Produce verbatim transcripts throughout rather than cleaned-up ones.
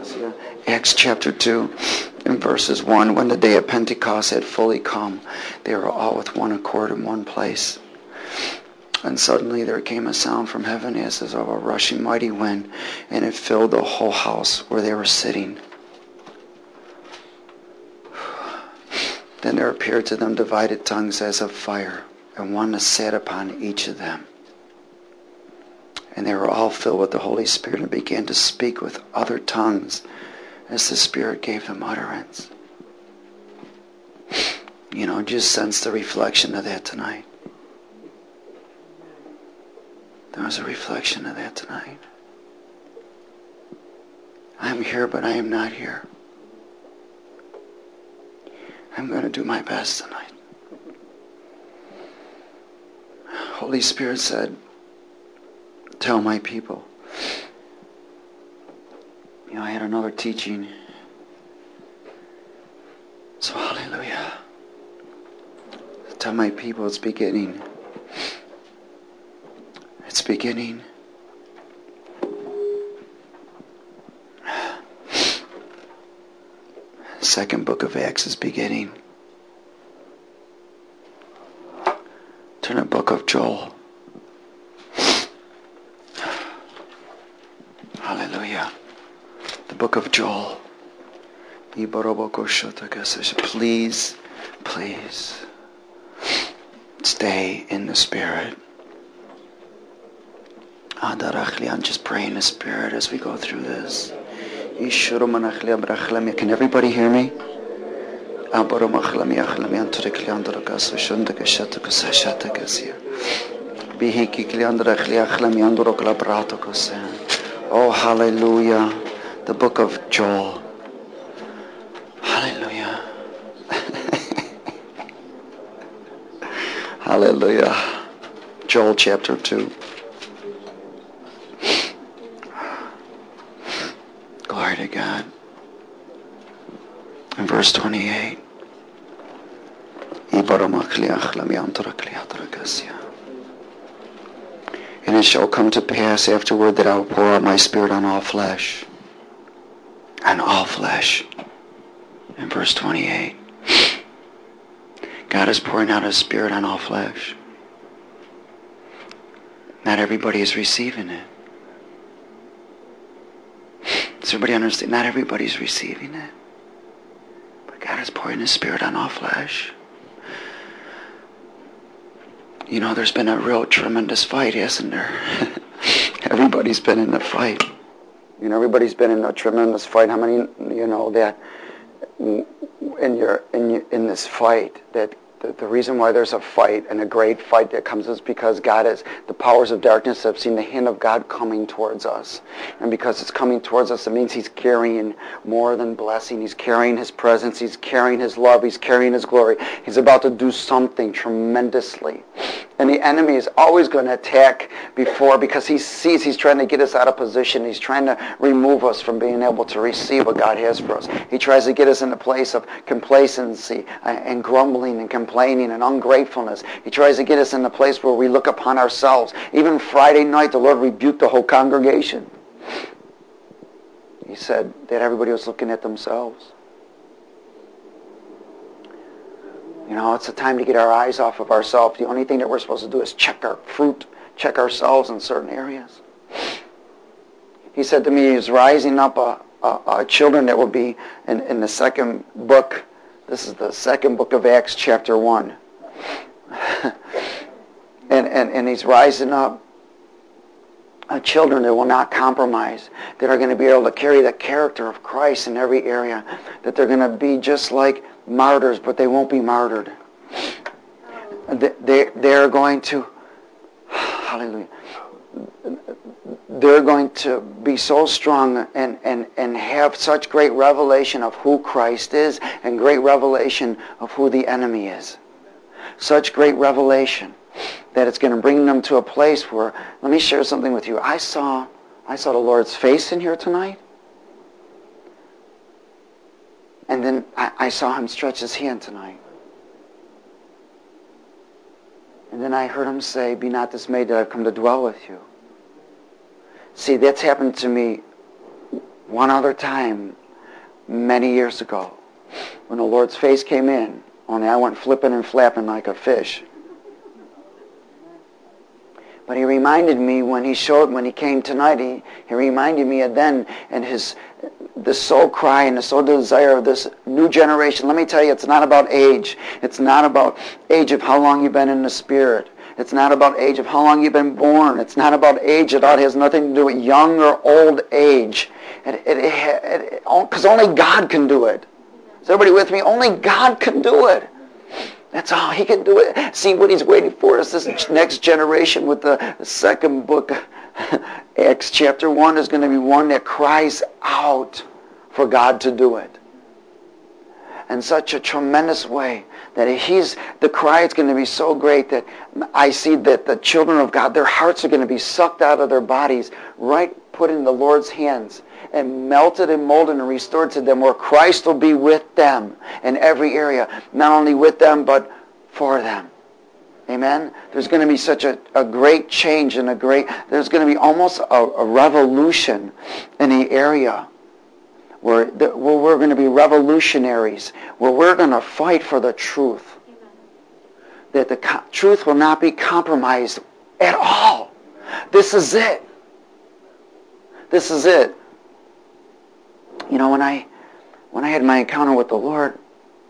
Acts chapter two, in verses one, when the day of Pentecost had fully come, they were all with one accord in one place. And suddenly there came a sound from heaven as of a rushing mighty wind, and it filled the whole house where they were sitting. Then there appeared to them divided tongues as of fire, and one sat upon each of them. And they were all filled with the Holy Spirit and began to speak with other tongues as the Spirit gave them utterance. You know, just sense the reflection of that tonight. There was a reflection of that tonight. I am here, but I am not here. I'm going to do my best tonight. Holy Spirit said, tell my people. You know, I had another teaching. So hallelujah. Tell my people it's beginning. It's beginning. Second book of Acts is beginning. Turn to the book of Joel. Hallelujah. The book of Joel. Please, please stay in the Spirit. Just pray in the Spirit as we go through this. Can everybody hear me? Oh, hallelujah. The book of Joel. Hallelujah. Hallelujah. Joel chapter two. Glory to God. In verse twenty-eight. And it shall come to pass afterward that I will pour out my Spirit on all flesh. On all flesh. In verse twenty-eight. God is pouring out His Spirit on all flesh. Not everybody is receiving it. Does everybody understand? Not everybody's receiving it. But God is pouring His Spirit on all flesh. You know, there's been a real tremendous fight, hasn't there? Everybody's been in a fight. You know, everybody's been in a tremendous fight. How many, you know, that in your in your, in this fight, that the, the reason why there's a fight and a great fight that comes is because God is, the powers of darkness have seen the hand of God coming towards us. And because it's coming towards us, it means He's carrying more than blessing. He's carrying His presence. He's carrying His love. He's carrying His glory. He's about to do something tremendously. And the enemy is always going to attack before, because he sees he's trying to get us out of position. He's trying to remove us from being able to receive what God has for us. He tries to get us in a place of complacency and grumbling and complaining and ungratefulness. He tries to get us in a place where we look upon ourselves. Even Friday night, the Lord rebuked the whole congregation. He said that everybody was looking at themselves. You know, it's a time to get our eyes off of ourselves. The only thing that we're supposed to do is check our fruit, check ourselves in certain areas. He said to me, He's rising up a, a, a children that will be in, in the second book. This is the second book of Acts, chapter one. and, and, and He's rising up uh, children that will not compromise, that are going to be able to carry the character of Christ in every area, that they're going to be just like martyrs, but they won't be martyred. They, they're going to, hallelujah, they're going to be so strong and, and, and have such great revelation of who Christ is and great revelation of who the enemy is. Such great revelation that it's going to bring them to a place where, let me share something with you. I saw, I saw the Lord's face in here tonight. And then I, I saw Him stretch His hand tonight. And then I heard Him say, be not dismayed that I've come to dwell with you. See, that's happened to me one other time many years ago when the Lord's face came in, only I went flipping and flapping like a fish. But he reminded me when he showed, when he came tonight, he, he reminded me of then and his, the soul cry and the soul desire of this new generation. Let me tell you, it's not about age. It's not about age of how long you've been in the Spirit. It's not about age of how long you've been born. It's not about age at all. It has nothing to do with young or old age. It, it, it, because only God can do it. Is everybody with me? Only God can do it. That's all he can do it. See, what he's waiting for is this next generation with the second book, Acts chapter one, is going to be one that cries out for God to do it. In such a tremendous way that he's, the cry is going to be so great that I see that the children of God, their hearts are going to be sucked out of their bodies, right put in the Lord's hands, and melted and molded and restored to them, where Christ will be with them in every area. Not only with them, but for them. Amen? There's going to be such a, a great change and a great, there's going to be almost a, a revolution in the area where, the, where we're going to be revolutionaries, where we're going to fight for the truth. Amen. That the co- truth will not be compromised at all. This is it. This is it. You know, when I when I had my encounter with the Lord,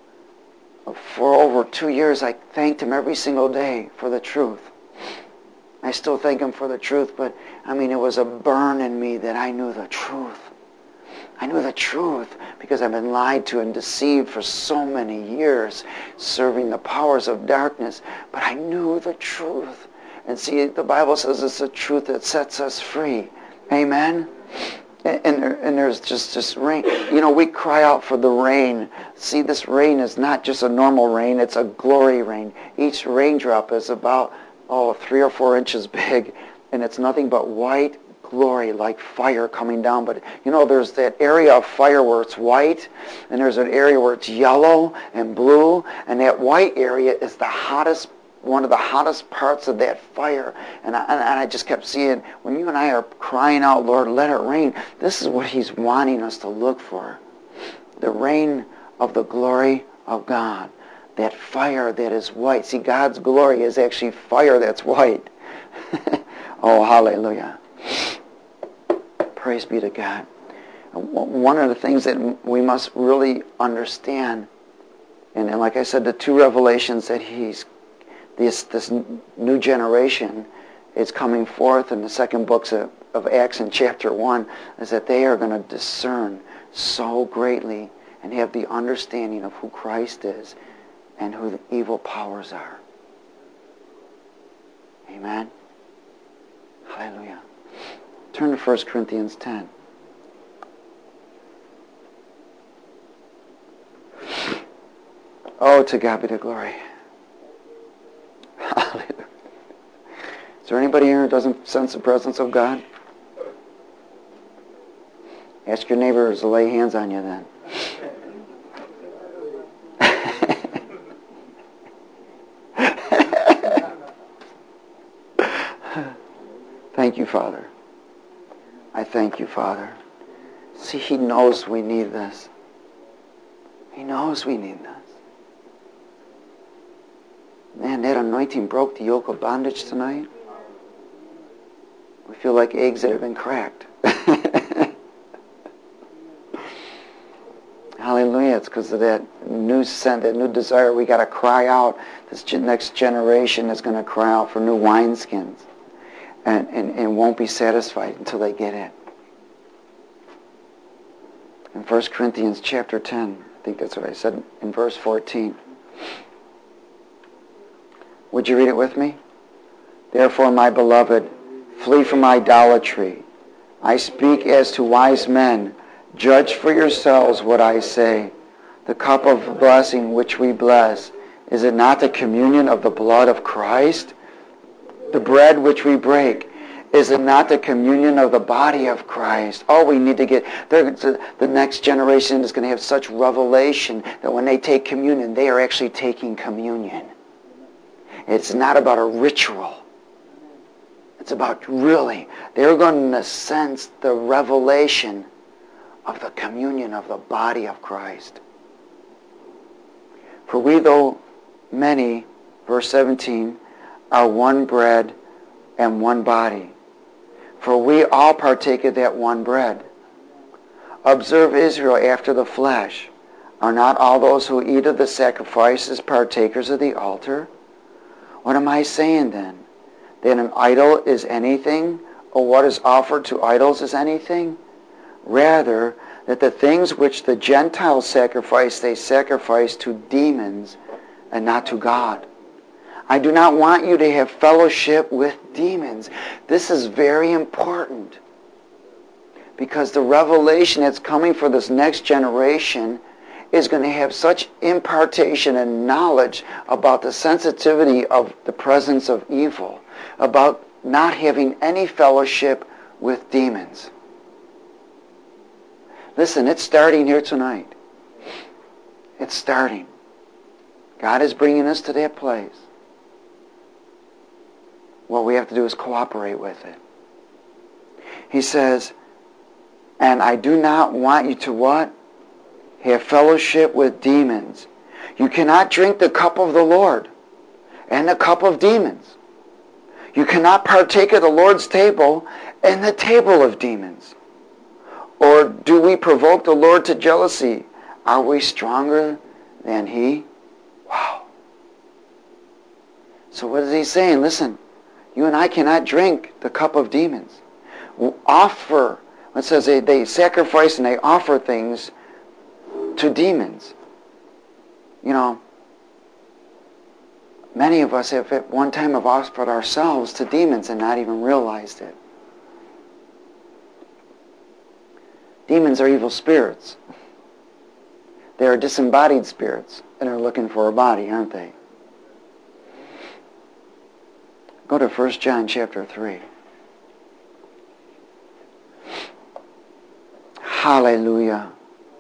for over two years, I thanked Him every single day for the truth. I still thank Him for the truth, but, I mean, it was a burn in me that I knew the truth. I knew the truth because I've been lied to and deceived for so many years, serving the powers of darkness, but I knew the truth. And see, the Bible says it's the truth that sets us free. Amen? And, there, and there's just this rain. You know, we cry out for the rain. See, this rain is not just a normal rain. It's a glory rain. Each raindrop is about, oh, three or four inches big. And it's nothing but white glory, like fire coming down. But, you know, there's that area of fire where it's white. And there's an area where it's yellow and blue. And that white area is the hottest one of the hottest parts of that fire. And I, and I just kept seeing, when you and I are crying out, Lord, let it rain, this is what He's wanting us to look for. The rain of the glory of God. That fire that is white. See, God's glory is actually fire that's white. Oh, hallelujah. Praise be to God. One of the things that we must really understand, and, and like I said, the two revelations that He's This this new generation is coming forth in the second books of, of Acts in chapter one, is that they are going to discern so greatly and have the understanding of who Christ is and who the evil powers are. Amen? Hallelujah. Turn to First Corinthians ten. Oh, to God be the glory. Hallelujah. Is there anybody here who doesn't sense the presence of God? Ask your neighbors to lay hands on you then. Thank you, Father. I thank you, Father. See, He knows we need this. He knows we need this. Man, that anointing broke the yoke of bondage tonight. We feel like eggs that have been cracked. Hallelujah. It's because of that new scent, that new desire. We got to cry out. This next generation is going to cry out for new wineskins. And, and, and won't be satisfied until they get it. In First Corinthians chapter ten, I think that's what I said in verse fourteen. Would you read it with me? Therefore, my beloved, flee from idolatry. I speak as to wise men. Judge for yourselves what I say. The cup of blessing which we bless, is it not the communion of the blood of Christ? The bread which we break, is it not the communion of the body of Christ? Oh, we need to get, the next generation is going to have such revelation that when they take communion, they are actually taking communion. It's not about a ritual. It's about really, they're going to sense the revelation of the communion of the body of Christ. For we, though many, verse seventeen, are one bread and one body. For we all partake of that one bread. Observe Israel after the flesh. Are not all those who eat of the sacrifices partakers of the altar? What am I saying then? That an idol is anything, or what is offered to idols is anything? Rather, that the things which the Gentiles sacrifice, they sacrifice to demons and not to God. I do not want you to have fellowship with demons. This is very important, because the revelation that's coming for this next generation is going to have such impartation and knowledge about the sensitivity of the presence of evil, about not having any fellowship with demons. Listen, it's starting here tonight. It's starting. God is bringing us to that place. What we have to do is cooperate with it. He says, and I do not want you to what? Have fellowship with demons. You cannot drink the cup of the Lord and the cup of demons. You cannot partake of the Lord's table and the table of demons. Or do we provoke the Lord to jealousy? Are we stronger than He? Wow. So what is He saying? Listen, you and I cannot drink the cup of demons. Offer, it says they, they sacrifice and they offer things to demons. You know, many of us have at one time have offered ourselves to demons and not even realized it. Demons are evil spirits. They are disembodied spirits and are looking for a body, aren't they? Go to First John chapter three. Hallelujah.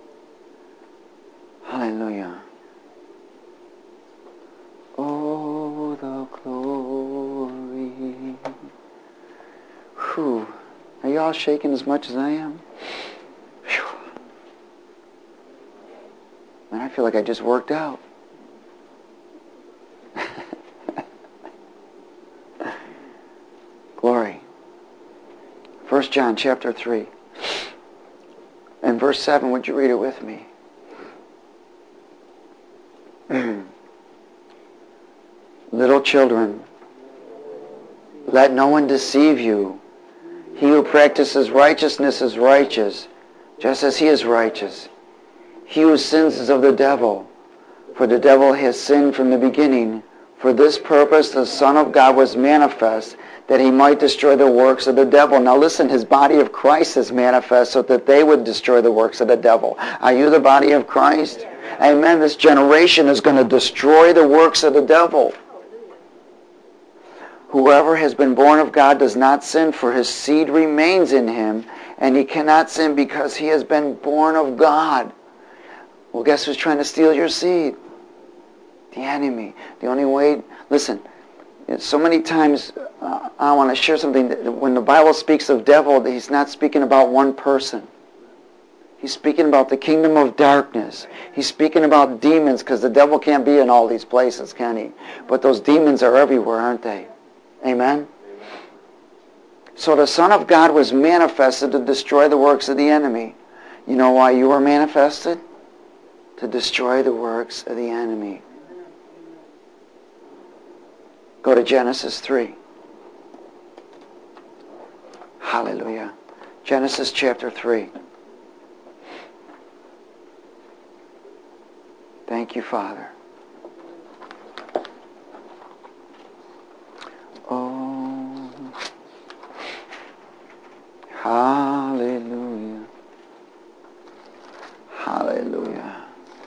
Hallelujah. Oh, the glory. Whew. Are you all shaking as much as I am? Whew. Man, I feel like I just worked out. Glory. First John chapter three. And verse seven, would you read it with me? Little children, let no one deceive you. He who practices righteousness is righteous, just as he is righteous. He who sins is of the devil, for the devil has sinned from the beginning. For this purpose the Son of God was manifest, that he might destroy the works of the devil. Now listen, his body of Christ is manifest so that they would destroy the works of the devil. Are you the body of Christ? Amen. This generation is going to destroy the works of the devil. Whoever has been born of God does not sin, for his seed remains in him, and he cannot sin because he has been born of God. Well, guess who's trying to steal your seed? The enemy. The only way, listen, so many times uh, I want to share something. That when the Bible speaks of devil, he's not speaking about one person. He's speaking about the kingdom of darkness. He's speaking about demons, because the devil can't be in all these places, can he? But those demons are everywhere, aren't they? Amen? So the Son of God was manifested to destroy the works of the enemy. You know why you were manifested? To destroy the works of the enemy. Go to Genesis three. Hallelujah. Genesis chapter three. Thank you, Father. Oh, hallelujah. Hallelujah.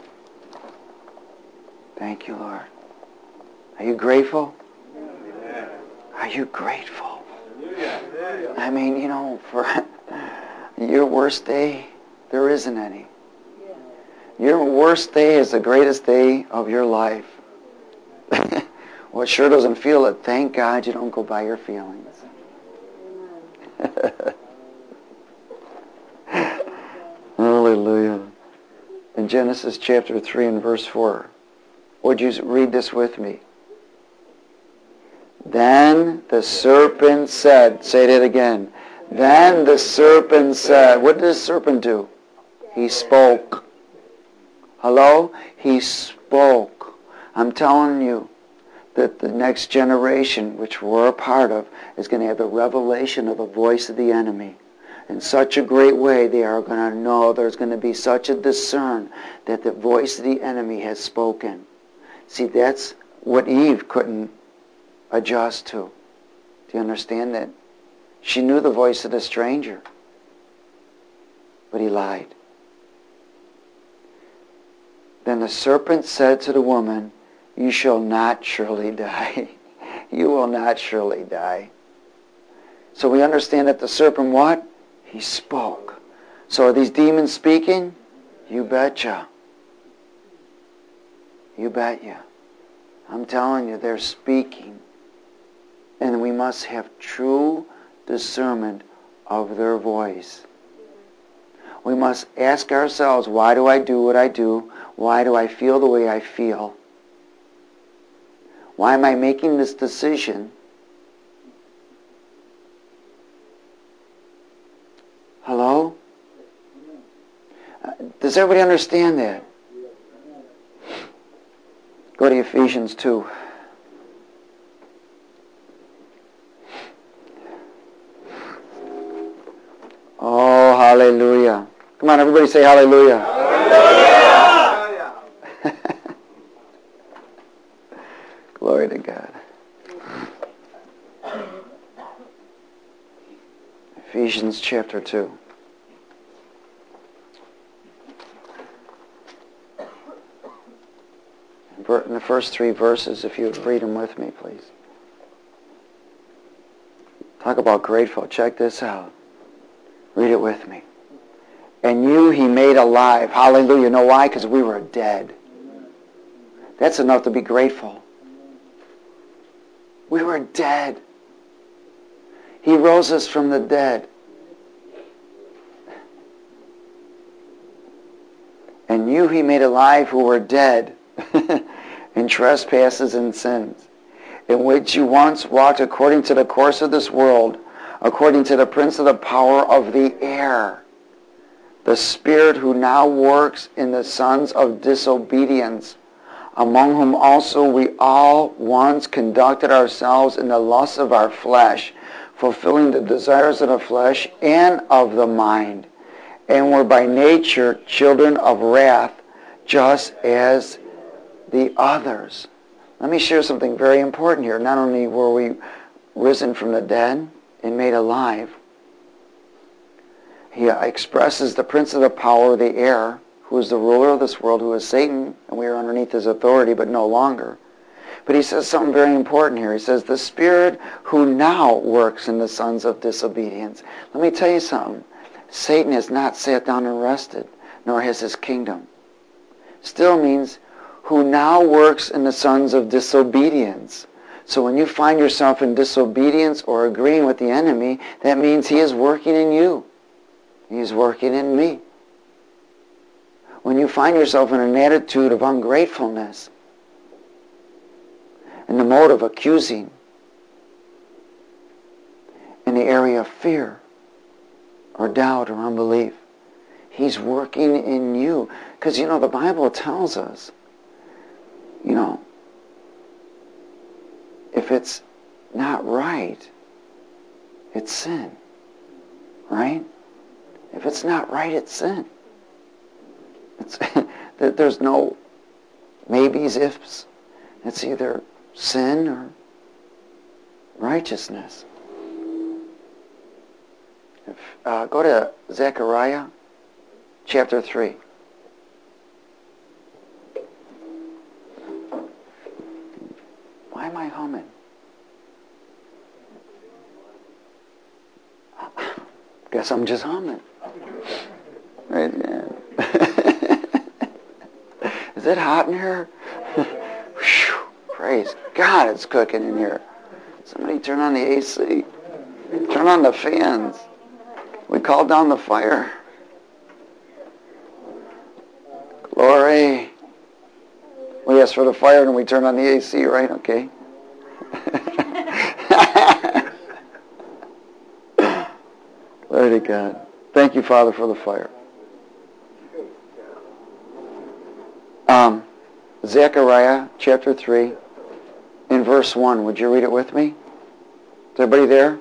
Thank you, Lord. Are you grateful? Are you grateful? I mean, you know, for your worst day, there isn't any. Your worst day is the greatest day of your life. Well, it sure doesn't feel it. Thank God you don't go by your feelings. Oh, in Genesis chapter three and verse four. Would you read this with me? Then the serpent said, say that again. Then the serpent said, what did the serpent do? He spoke. Hello? He spoke. I'm telling you that the next generation, which we're a part of, is going to have the revelation of the voice of the enemy. In such a great way, they are going to know there's going to be such a discern that the voice of the enemy has spoken. See, that's what Eve couldn't adjust to. Do you understand that? She knew the voice of the stranger, but he lied. Then the serpent said to the woman, you shall not surely die. You will not surely die. So we understand that the serpent, what? He spoke. So are these demons speaking? You betcha. You bet you. I'm telling you, they're speaking. And we must have true discernment of their voice. We must ask ourselves, why do I do what I do? Why do I feel the way I feel? Why am I making this decision? Hello? Uh, does everybody understand that? Go to Ephesians two. Oh, hallelujah. Come on, everybody say hallelujah. Hallelujah. Glory to God. Ephesians chapter two. In the first three verses, if you would read them with me, please. Talk about grateful. Check this out. Read it with me. And you he made alive. Hallelujah. You know why? Because we were dead. That's enough to be grateful. We were dead. He rose us from the dead. And you he made alive who were dead in trespasses and sins, in which you once walked according to the course of this world, according to the prince of the power of the air, the spirit who now works in the sons of disobedience, among whom also we all once conducted ourselves in the lusts of our flesh, fulfilling the desires of the flesh and of the mind, and were by nature children of wrath, just as the others. Let me share something very important here. Not only were we risen from the dead and made alive, he expresses the prince of the power of the air, who is the ruler of this world, who is Satan, and we are underneath his authority, but no longer. But he says something very important here. He says, the spirit who now works in the sons of disobedience. Let me tell you something. Satan has not sat down and rested, nor has his kingdom. Still means who now works in the sons of disobedience. So when you find yourself in disobedience or agreeing with the enemy, that means he is working in you. He is working in me. When you find yourself in an attitude of ungratefulness, in the mode of accusing, in the area of fear or doubt or unbelief, he's working in you. Because, you know, the Bible tells us, you know, if it's not right, it's sin. Right? If it's not right, it's sin. It's, there's no maybes, ifs. It's either sin or righteousness. If, uh, go to Zechariah chapter three. Why am I humming? Guess I'm just humming. Right? Yeah. Is it hot in here? Whew, praise God, it's cooking in here. Somebody turn on the A C. Turn on the fans. We called down the fire. Glory. We ask for the fire and we turn on the A C, right? Okay. Glory to God. Thank you, Father, for the fire. Um, Zechariah chapter three, in verse one. Would you read it with me? Is everybody there?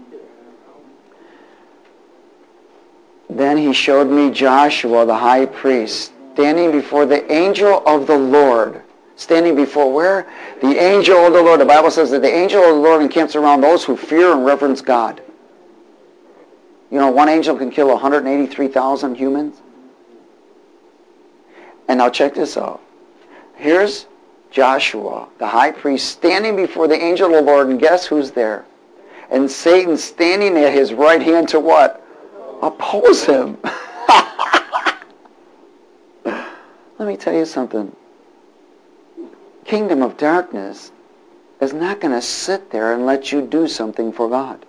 Then he showed me Joshua, the high priest, standing before the angel of the Lord. Standing before where? The angel of the Lord. The Bible says that the angel of the Lord encamps around those who fear and reverence God. You know, one angel can kill one hundred eighty-three thousand humans. And now check this out. Here's Joshua, the high priest, standing before the angel of the Lord, and guess who's there? And Satan standing at his right hand to what? Oppose him. Let me tell you something. Kingdom of darkness is not going to sit there and let you do something for God.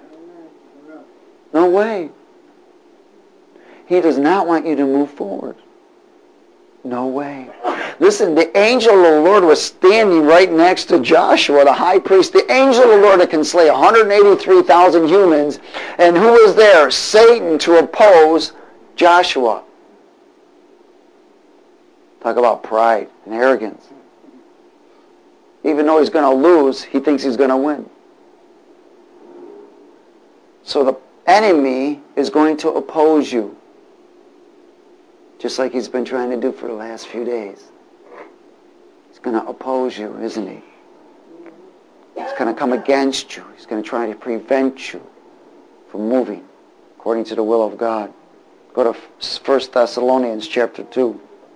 No way. He does not want you to move forward. No way. Listen, the angel of the Lord was standing right next to Joshua, the high priest. The angel of the Lord that can slay one hundred eighty-three thousand humans. And who was there? Satan, to oppose Joshua. Talk about pride and arrogance. Even though he's going to lose, he thinks he's going to win. So the enemy is going to oppose you. Just like he's been trying to do for the last few days. He's going to oppose you, isn't he? He's going to come against you. He's going to try to prevent you from moving according to the will of God. Go to First Thessalonians chapter two.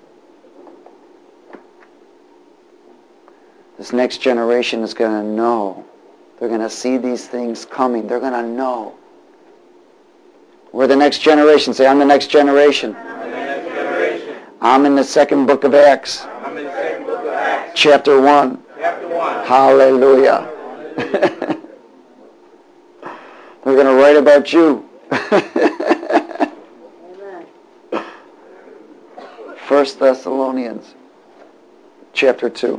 This next generation is going to know. They're going to see these things coming. They're going to know. We're the next generation. Say, I'm the next generation. I'm in the second book of Acts. I'm in the second book of Acts. Chapter one. Chapter one. Hallelujah. They're going to write about you. First Thessalonians chapter two.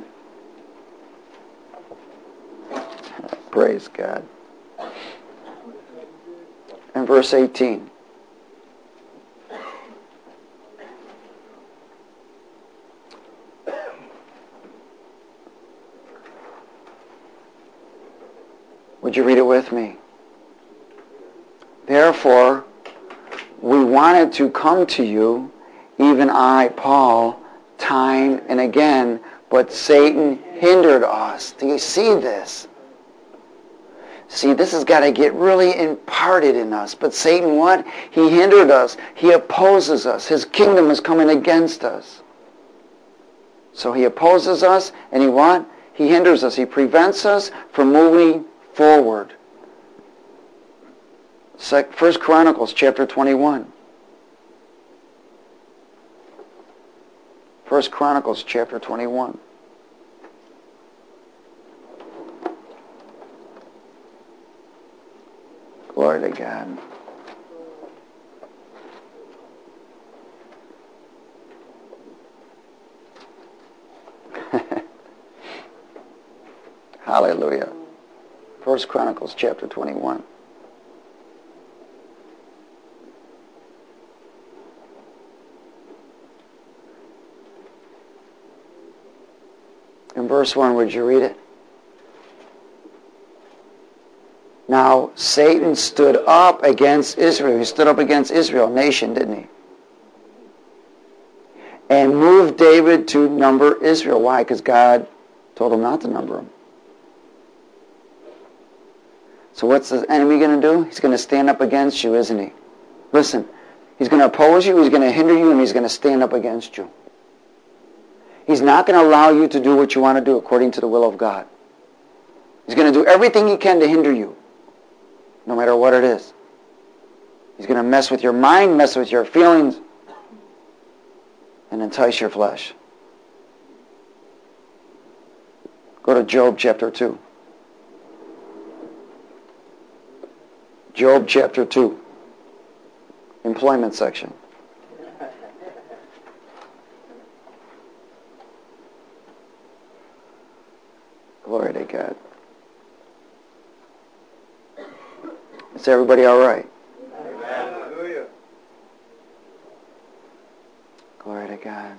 Praise God. And verse eighteen. Would you read it with me? Therefore, we wanted to come to you, even I, Paul, time and again, but Satan hindered us. Do you see this? See, this has got to get really imparted in us. But Satan, what? He hindered us. He opposes us. His kingdom is coming against us. So he opposes us, and he what? He hinders us. He prevents us from moving forward. First Chronicles chapter twenty-one. First Chronicles chapter twenty-one. Glory to God. Hallelujah. First Chronicles chapter twenty-one. In verse one, would you read it? Now, Satan stood up against Israel. He stood up against Israel, nation, didn't he? And moved David to number Israel. Why? Because God told him not to number him. So what's the enemy going to do? He's going to stand up against you, isn't he? Listen, he's going to oppose you, he's going to hinder you, and he's going to stand up against you. He's not going to allow you to do what you want to do according to the will of God. He's going to do everything he can to hinder you, no matter what it is. He's going to mess with your mind, mess with your feelings, and entice your flesh. Go to Job chapter two. Job chapter two. Employment section. Glory to God. Is everybody all right? Hallelujah. Glory to God.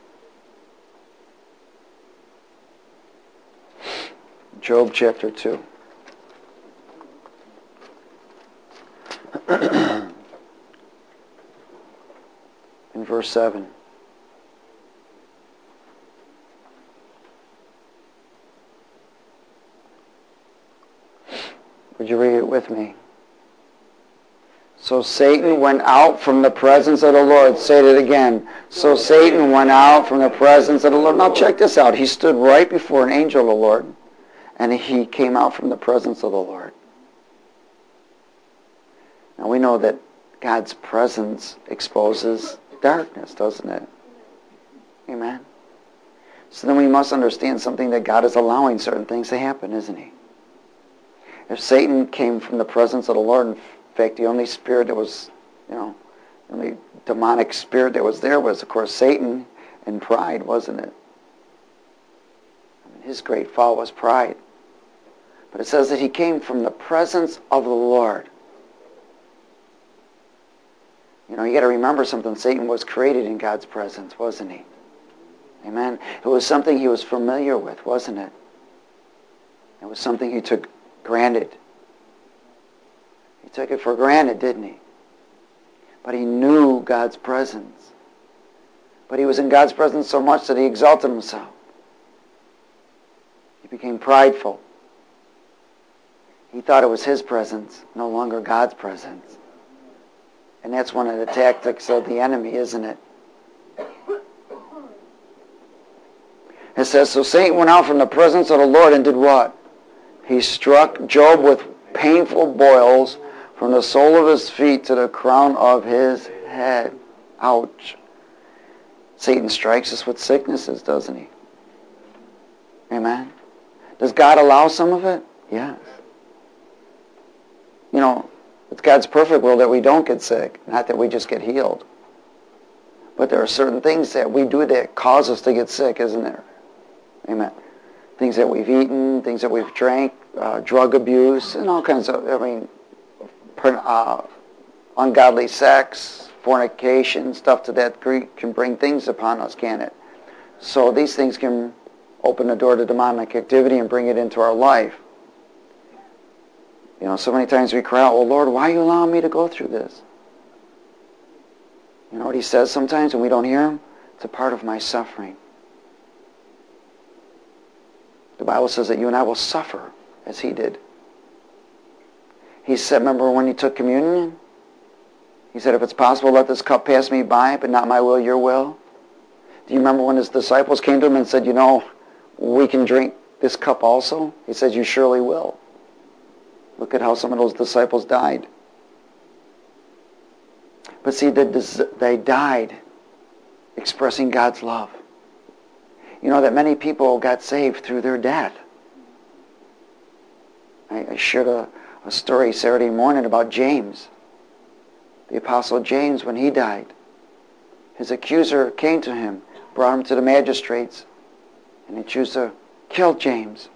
Job chapter two. In verse seven. Would you read it with me? So Satan went out from the presence of the Lord. Say it again. So Satan went out from the presence of the Lord. Now check this out. He stood right before an angel of the Lord, and he came out from the presence of the Lord. Now we know that God's presence exposes darkness, doesn't it? Amen. So then we must understand something, that God is allowing certain things to happen, isn't he? If Satan came from the presence of the Lord, in fact, the only spirit that was, you know, the only demonic spirit that was there was, of course, Satan and pride, wasn't it? I mean, his great fall was pride. But it says that he came from the presence of the Lord. You know, you got to remember something. Satan was created in God's presence, wasn't he? Amen. It was something he was familiar with, wasn't it? It was something he took granted. He took it for granted, didn't he? But he knew God's presence. But he was in God's presence so much that he exalted himself. He became prideful. He thought it was his presence, no longer God's presence. And that's one of the tactics of the enemy, isn't it? It says, so Satan went out from the presence of the Lord and did what? He struck Job with painful boils from the sole of his feet to the crown of his head. Ouch. Satan strikes us with sicknesses, doesn't he? Amen. Does God allow some of it? Yes. You know, it's God's perfect will that we don't get sick, not that we just get healed. But there are certain things that we do that cause us to get sick, isn't there? Amen. Things that we've eaten, things that we've drank, uh, drug abuse, and all kinds of, I mean, uh, ungodly sex, fornication, stuff to that degree can bring things upon us, can it? So these things can open the door to demonic activity and bring it into our life. You know, so many times we cry out, well, Lord, why are you allowing me to go through this? You know what he says sometimes when we don't hear him? It's a part of my suffering. The Bible says that you and I will suffer as he did. He said, remember when he took communion? He said, if it's possible, let this cup pass me by, but not my will, your will. Do you remember when his disciples came to him and said, you know, we can drink this cup also? He said, you surely will. Look at how some of those disciples died. But see, they died expressing God's love. You know that many people got saved through their death. I, I shared a, a story Saturday morning about James. The Apostle James, when he died, his accuser came to him, brought him to the magistrates, and the accuser killed James.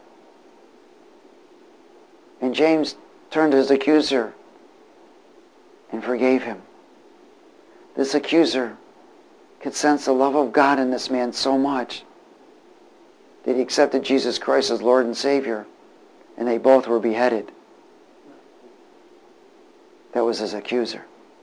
And James turned to his accuser and forgave him. This accuser could sense the love of God in this man so much that he accepted Jesus Christ as Lord and Savior, and they both were beheaded. That was his accuser.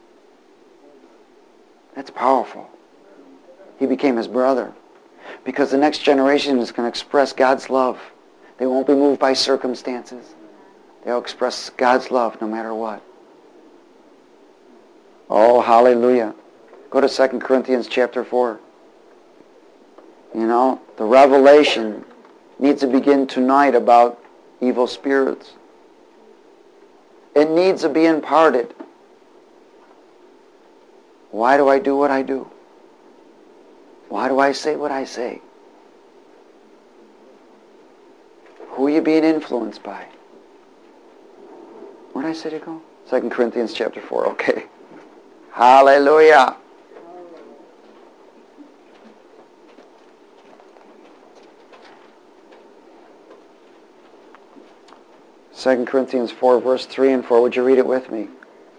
That's powerful. He became his brother, because the next generation is going to express God's love. They won't be moved by circumstances. They'll express God's love no matter what. Oh, hallelujah. Go to Second Corinthians chapter four. You know, the revelation needs to begin tonight about evil spirits. It needs to be imparted. Why do I do what I do? Why do I say what I say? Who are you being influenced by? Where did I say to go? Second Corinthians chapter four, okay. Hallelujah. Second Corinthians four, verse three and four. Would you read it with me?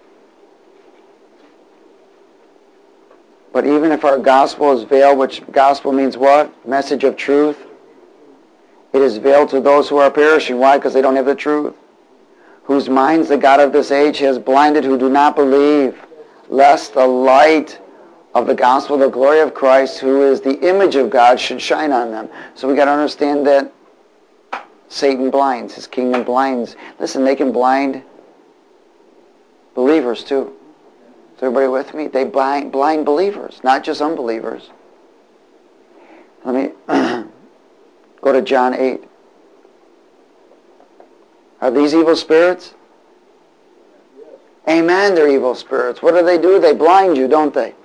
But even if our gospel is veiled, which gospel means what? Message of truth. It is veiled to those who are perishing. Why? Because they don't have the truth. Whose minds the God of this age has blinded, who do not believe, lest the light of the gospel, the glory of Christ, who is the image of God, should shine on them. So we got to understand that Satan blinds. His kingdom blinds. Listen, they can blind believers too. Is everybody with me? They blind, blind believers, not just unbelievers. Let me go to John eight. Are these evil spirits? Amen, they're evil spirits. What do they do? They blind you, don't they?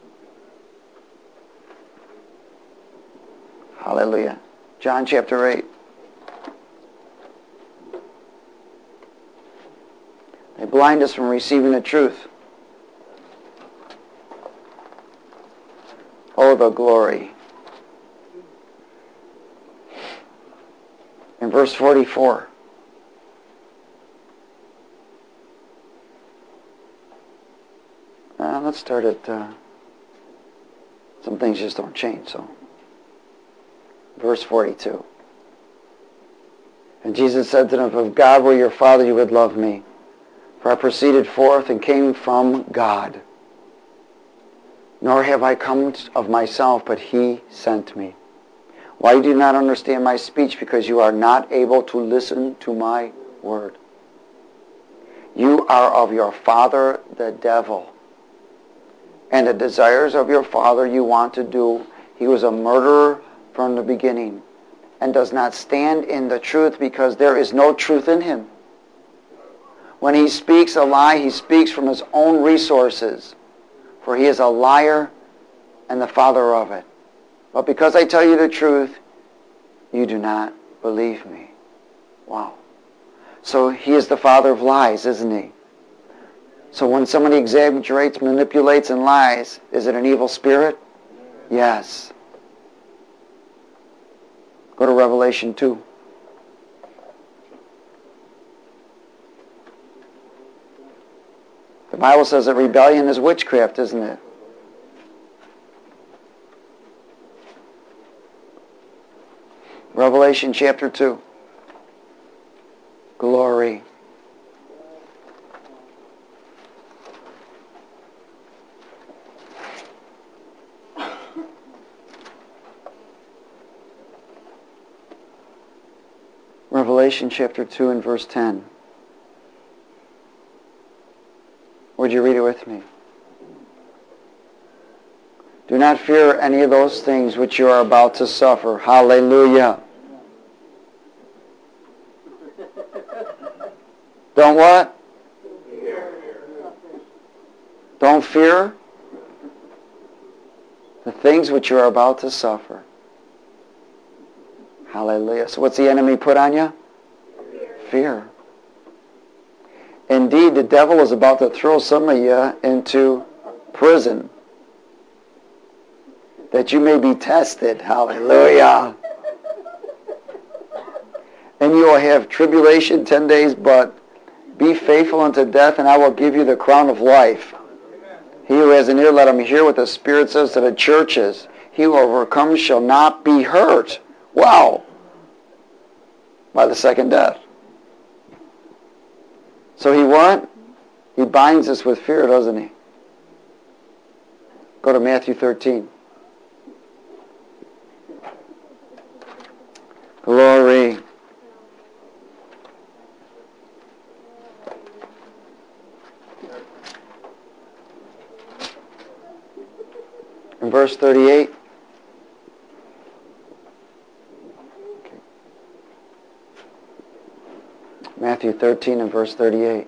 Hallelujah. John chapter eight. They blind us from receiving the truth. Oh, the glory. In verse forty-four. Uh, let's start at... Uh, some things just don't change, so... Verse forty-two. And Jesus said to them, if God were your Father, you would love me. For I proceeded forth and came from God. Nor have I come of myself, but he sent me. Why do you not understand my speech? Because you are not able to listen to my word. You are of your father, the devil. And the desires of your father you want to do. He was a murderer from the beginning, and does not stand in the truth, because there is no truth in him. When he speaks a lie, he speaks from his own resources, for he is a liar and the father of it. But because I tell you the truth, you do not believe me. Wow. So he is the father of lies, isn't he? So when somebody exaggerates, manipulates, and lies, is it an evil spirit? Yes. Go to Revelation two. The Bible says that rebellion is witchcraft, isn't it? Revelation chapter two. Glory. Revelation chapter two and verse ten. Would you read it with me? Do not fear any of those things which you are about to suffer. Hallelujah. Don't what? Don't fear the things which you are about to suffer. Hallelujah. So what's the enemy put on you? Fear. Fear. Indeed, the devil is about to throw some of you into prison, that you may be tested. Hallelujah. And you will have tribulation ten days, but be faithful unto death, and I will give you the crown of life. He who has an ear, let him hear what the Spirit says to the churches. He who overcomes shall not be hurt. Wow. By the second death. So he what? He binds us with fear, doesn't he? Go to Matthew thirteen. Glory. In verse thirty-eight. Okay. Matthew thirteen and verse thirty-eight.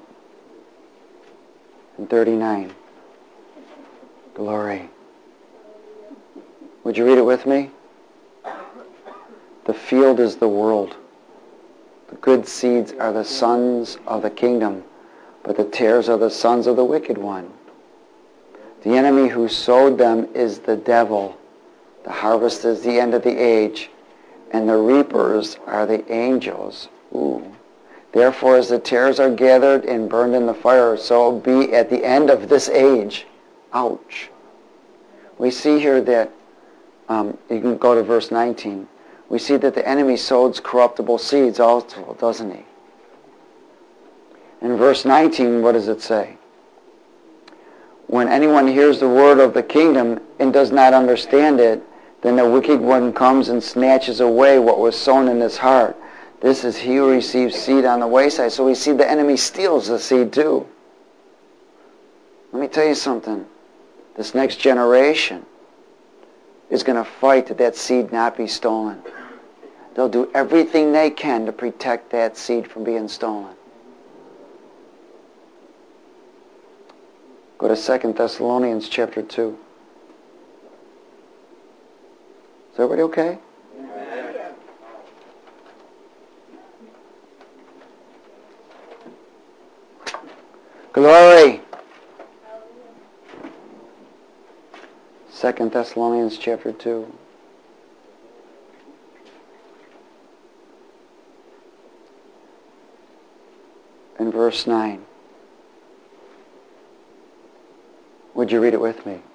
And thirty-nine. Glory. Would you read it with me? The field is the world. The good seeds are the sons of the kingdom, but the tares are the sons of the wicked one. The enemy who sowed them is the devil. The harvest is the end of the age, and the reapers are the angels. Ooh. Therefore, as the tares are gathered and burned in the fire, so it will be at the end of this age. Ouch. We see here that, um, you can go to verse nineteen. We see that the enemy sows corruptible seeds also, doesn't he? In verse nineteen, what does it say? When anyone hears the word of the kingdom and does not understand it, then the wicked one comes and snatches away what was sown in his heart. This is he who receives seed on the wayside. So we see the enemy steals the seed too. Let me tell you something. This next generation is going to fight that that seed not be stolen. They'll do everything they can to protect that seed from being stolen. Go to Second Thessalonians chapter two. Is everybody okay? Amen. Glory. Second Thessalonians chapter two. And verse nine. Would you read it with me?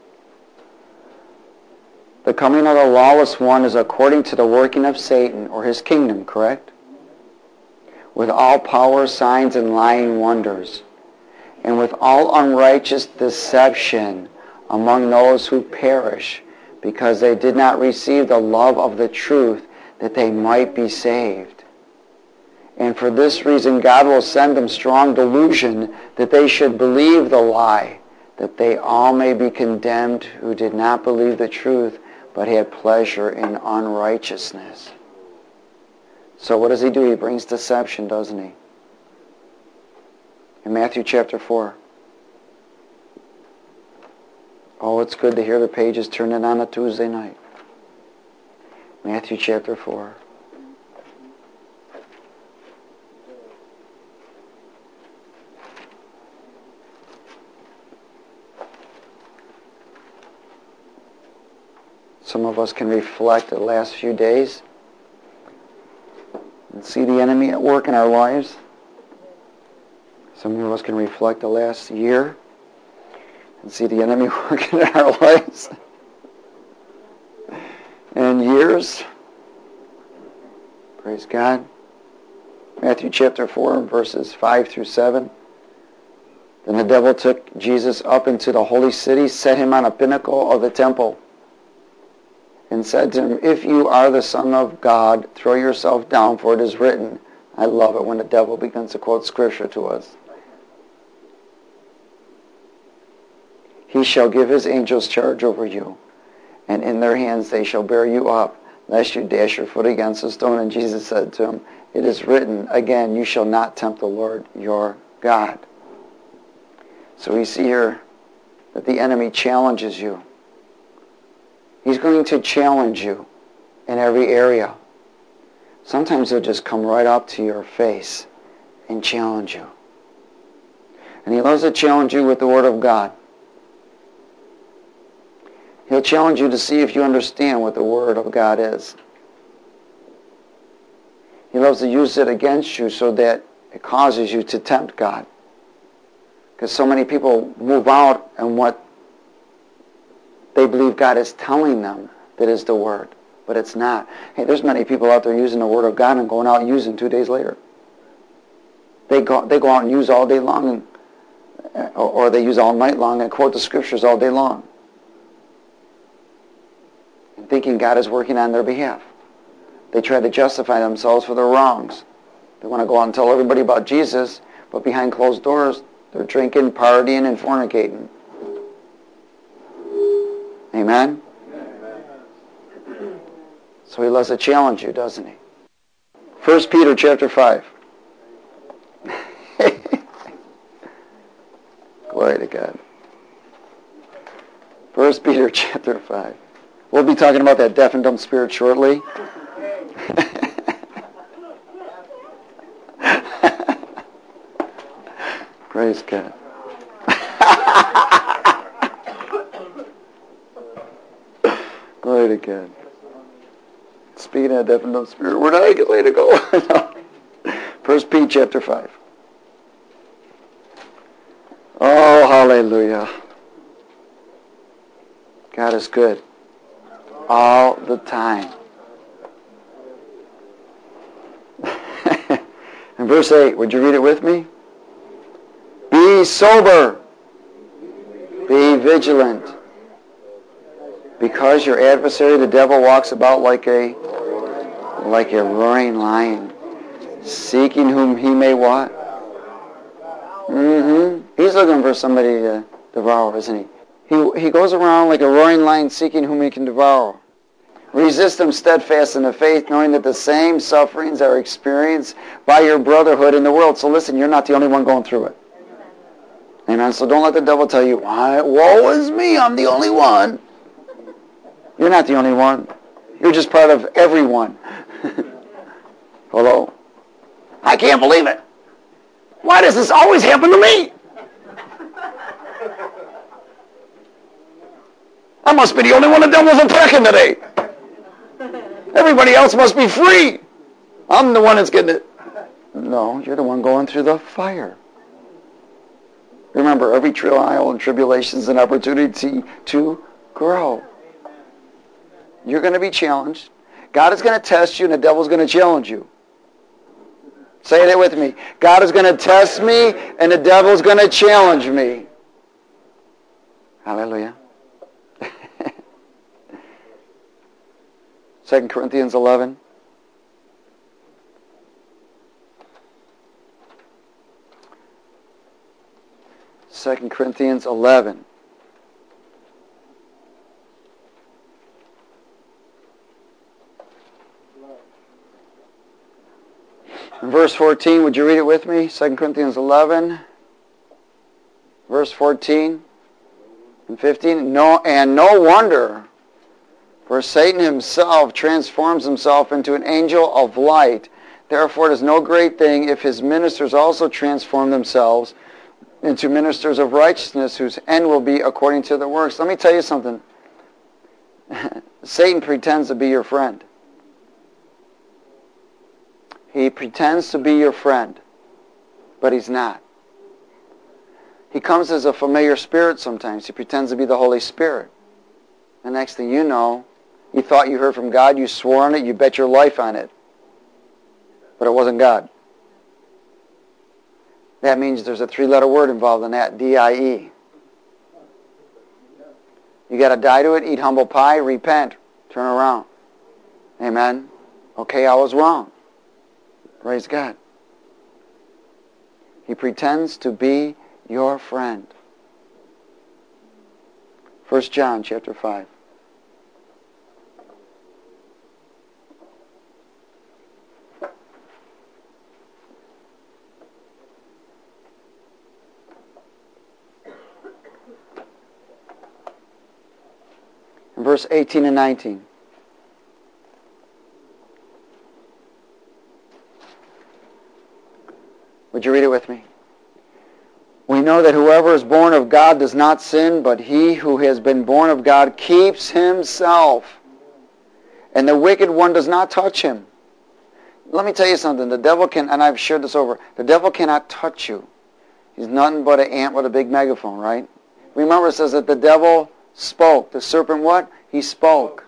The coming of the lawless one is according to the working of Satan, or his kingdom, correct? With all power, signs, and lying wonders, and with all unrighteous deception among those who perish, because they did not receive the love of the truth, that they might be saved. And for this reason God will send them strong delusion, that they should believe the lie, that they all may be condemned who did not believe the truth, but had pleasure in unrighteousness. So what does he do? He brings deception, doesn't he? In Matthew chapter four. Oh, it's good to hear the pages turning on a Tuesday night. Matthew chapter four. Some of us can reflect the last few days and see the enemy at work in our lives. Some of us can reflect the last year and see the enemy working in our lives. And years. Praise God. Matthew chapter four, verses five through seven. Then the devil took Jesus up into the holy city, set him on a pinnacle of the temple, and said to him, if you are the Son of God, throw yourself down, for it is written. I love it when the devil begins to quote Scripture to us. He shall give his angels charge over you, and in their hands they shall bear you up, lest you dash your foot against a stone. And Jesus said to him, it is written, again, you shall not tempt the Lord your God. So we see here that the enemy challenges you. He's going to challenge you in every area. Sometimes he'll just come right up to your face and challenge you. And he loves to challenge you with the Word of God. He'll challenge you to see if you understand what the Word of God is. He loves to use it against you so that it causes you to tempt God. Because so many people move out and what they believe God is telling them that is the Word, but it's not. Hey, there's many people out there using the Word of God and going out and using two days later. They go, they go out and use all day long, and, or, or they use all night long and quote the Scriptures all day long, and thinking God is working on their behalf. They try to justify themselves for their wrongs. They want to go out and tell everybody about Jesus, but behind closed doors, they're drinking, partying, and fornicating. Amen? Amen? So he loves to challenge you, doesn't he? First Peter chapter five. Glory to God. First Peter chapter five. We'll be talking about that deaf and dumb spirit shortly. Praise God. Glory to God. Speaking of deaf and dumb spirit, where did I get later to go? No. First Peter chapter five. Oh, hallelujah. God is good all the time. In verse eight, would you read it with me? Be sober. Be vigilant. Because your adversary, the devil, walks about like a like a roaring lion, seeking whom he may what? Mm-hmm. He's looking for somebody to devour, isn't he? He he goes around like a roaring lion, seeking whom he can devour. Resist him steadfast in the faith, knowing that the same sufferings are experienced by your brotherhood in the world. So listen, you're not the only one going through it. Amen. So don't let the devil tell you, woe is me, I'm the only one. You're not the only one. You're just part of everyone. Hello? I can't believe it. Why does this always happen to me? I must be the only one the devil's attacking today. Everybody else must be free. I'm the one that's getting it. No, you're the one going through the fire. Remember, every trial and tribulation is an opportunity to grow. You're going to be challenged. God is going to test you, and the devil's going to challenge you. Say that with me. God is going to test me, and the devil's going to challenge me. Hallelujah. Second Corinthians eleven. Second Corinthians eleven. In verse fourteen, would you read it with me? Second Corinthians eleven, verse fourteen and fifteen. No, and no wonder, for Satan himself transforms himself into an angel of light. Therefore it is no great thing if his ministers also transform themselves into ministers of righteousness, whose end will be according to their works. Let me tell you something. Satan pretends to be your friend. He pretends to be your friend, but he's not. He comes as a familiar spirit sometimes. He pretends to be the Holy Spirit. The next thing you know, you thought you heard from God, you swore on it, you bet your life on it. But it wasn't God. That means there's a three-letter word involved in that, D I E. You got to die to it, eat humble pie, repent, turn around. Amen? Okay, I was wrong. Praise God. He pretends to be your friend. First John chapter five. In verse eighteen and nineteen. Would you read it with me? We know that whoever is born of God does not sin, but he who has been born of God keeps himself. And the wicked one does not touch him. Let me tell you something. The devil can, and I've shared this over, the devil cannot touch you. He's nothing but an ant with a big megaphone, right? Remember it says that the devil spoke. The serpent what? He spoke.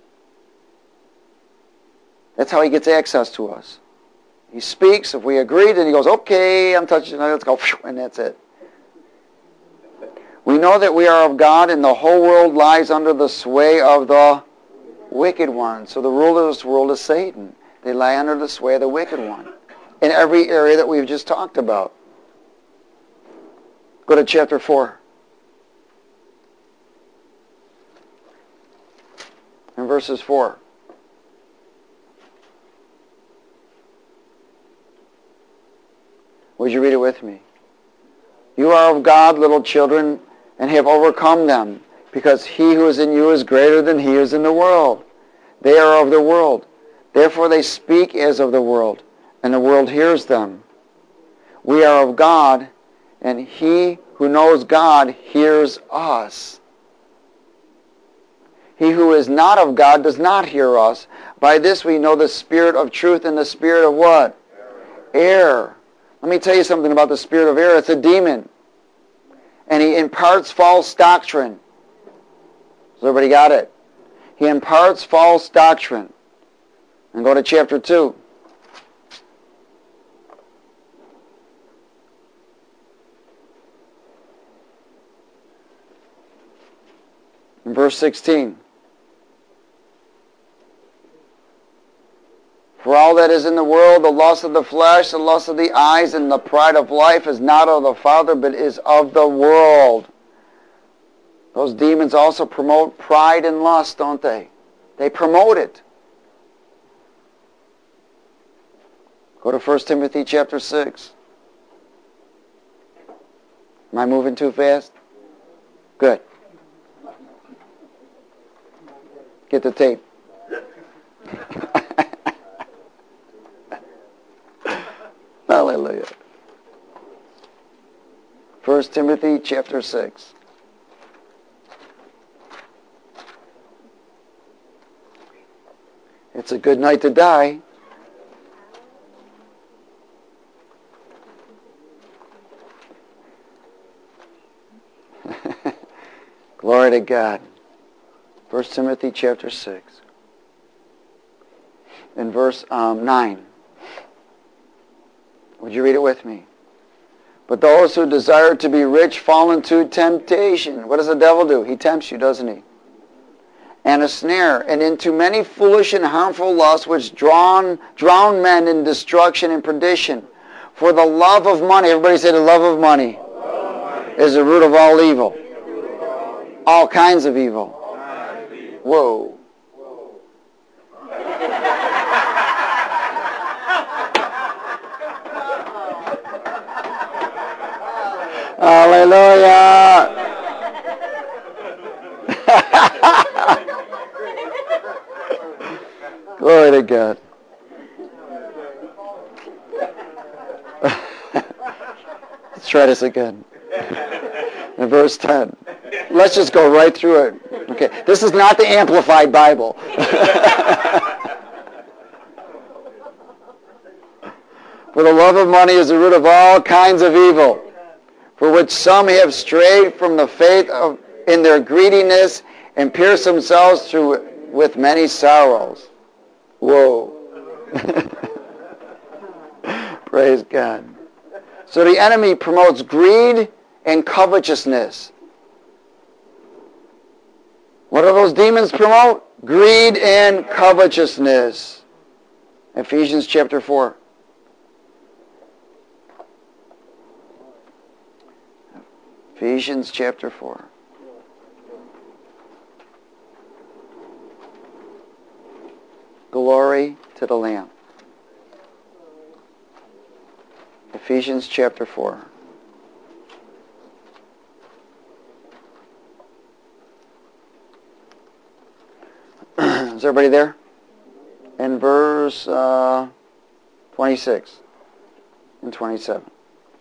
That's how he gets access to us. He speaks. If we agree, then he goes, okay, I'm touching it. Let's go. And that's it. We know that we are of God, and the whole world lies under the sway of the wicked one. So the ruler of this world is Satan. They lie under the sway of the wicked one. In every area that we've just talked about. Go to chapter four. And verses four. Would you read it with me? You are of God, little children, and have overcome them, because he who is in you is greater than he who is in the world. They are of the world. Therefore they speak as of the world, and the world hears them. We are of God, and he who knows God hears us. He who is not of God does not hear us. By this we know the spirit of truth and the spirit of what? Error. Let me tell you something about the spirit of error. It's a demon. And he imparts false doctrine. Has everybody got it? He imparts false doctrine. And go to chapter two. In verse sixteen. For all that is in the world, the lust of the flesh, the lust of the eyes, and the pride of life is not of the Father, but is of the world. Those demons also promote pride and lust, don't they? They promote it. Go to First Timothy chapter six. Am I moving too fast? Good. Get the tape. Hallelujah. First Timothy chapter six. It's a good night to die. Glory to God. First Timothy chapter six. In verse um, nine. Would you read it with me? But those who desire to be rich fall into temptation. What does the devil do? He tempts you, doesn't he? And a snare, and into many foolish and harmful lusts which drown, drown men in destruction and perdition. For the love of money, everybody say the love of money, is the root of all evil. All kinds of evil. Whoa. Hallelujah. Glory to God. Let's try this again. In verse ten. Let's just go right through it. Okay. This is not the Amplified Bible. For the love of money is the root of all kinds of evil, for which some have strayed from the faith of, in their greediness and pierced themselves through with many sorrows. Whoa. Praise God. So the enemy promotes greed and covetousness. What do those demons promote? Greed and covetousness. Ephesians chapter four. Ephesians chapter four. Glory to the Lamb. Ephesians chapter four. Is everybody there? In verse uh, twenty-six and twenty-seven.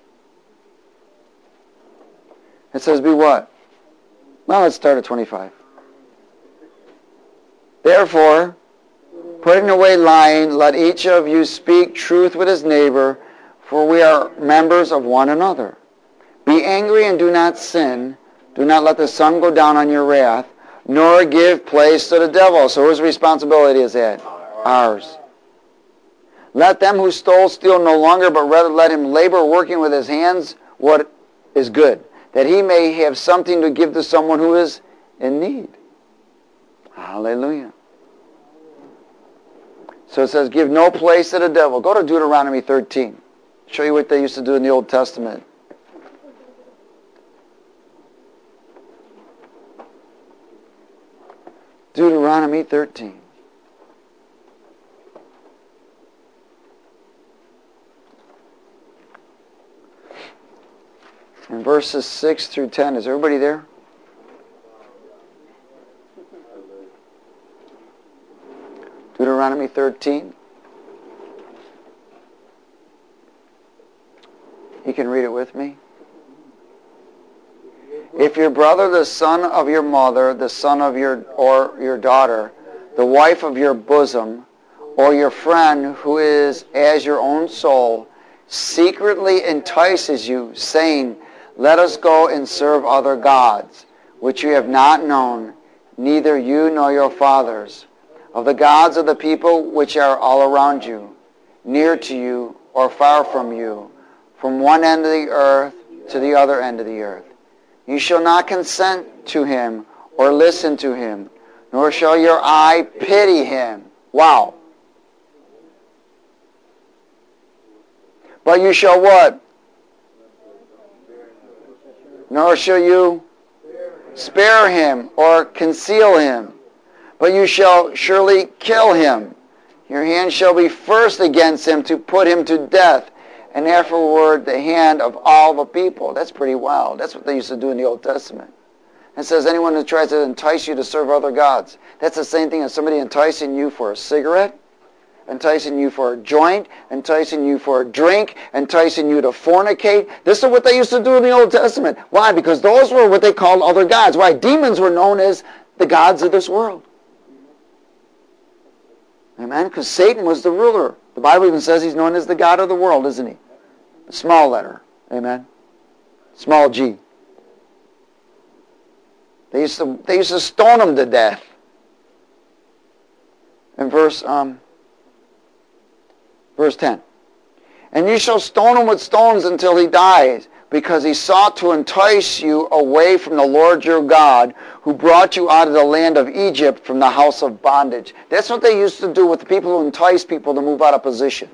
It says, be what? Well, let's start at twenty-five. Therefore, putting away lying, let each of you speak truth with his neighbor, for we are members of one another. Be angry and do not sin. Do not let the sun go down on your wrath, nor give place to the devil. So whose responsibility is that? Ours. Let them who stole steal no longer, but rather let him labor, working with his hands what is good, that he may have something to give to someone who is in need. Hallelujah. So it says, give no place to the devil. Go to Deuteronomy thirteen. Show you what they used to do in the Old Testament. Deuteronomy thirteen. In verses six through ten. Is everybody there? Deuteronomy thirteen. You can read it with me. If your brother, the son of your mother, the son of your or your daughter, the wife of your bosom, or your friend who is as your own soul, secretly entices you, saying, let us go and serve other gods, which you have not known, neither you nor your fathers, of the gods of the people which are all around you, near to you or far from you, from one end of the earth to the other end of the earth. You shall not consent to him or listen to him, nor shall your eye pity him. Wow. But you shall what? Nor shall you spare him or conceal him, but you shall surely kill him. Your hand shall be first against him to put him to death, and afterward the hand of all the people. That's pretty wild. That's what they used to do in the Old Testament. It says anyone who tries to entice you to serve other gods. That's the same thing as somebody enticing you for a cigarette, enticing you for a joint, enticing you for a drink, enticing you to fornicate. This is what they used to do in the Old Testament. Why? Because those were what they called other gods. Why? Demons were known as the gods of this world. Amen? Because Satan was the ruler. The Bible even says he's known as the god of the world, isn't he? The small letter. Amen? Small g. They used to, they used to stone him to death. In verse, um, verse ten. And you shall stone him with stones until he dies, because he sought to entice you away from the Lord your God, who brought you out of the land of Egypt from the house of bondage. That's what they used to do with the people who entice people to move out of position.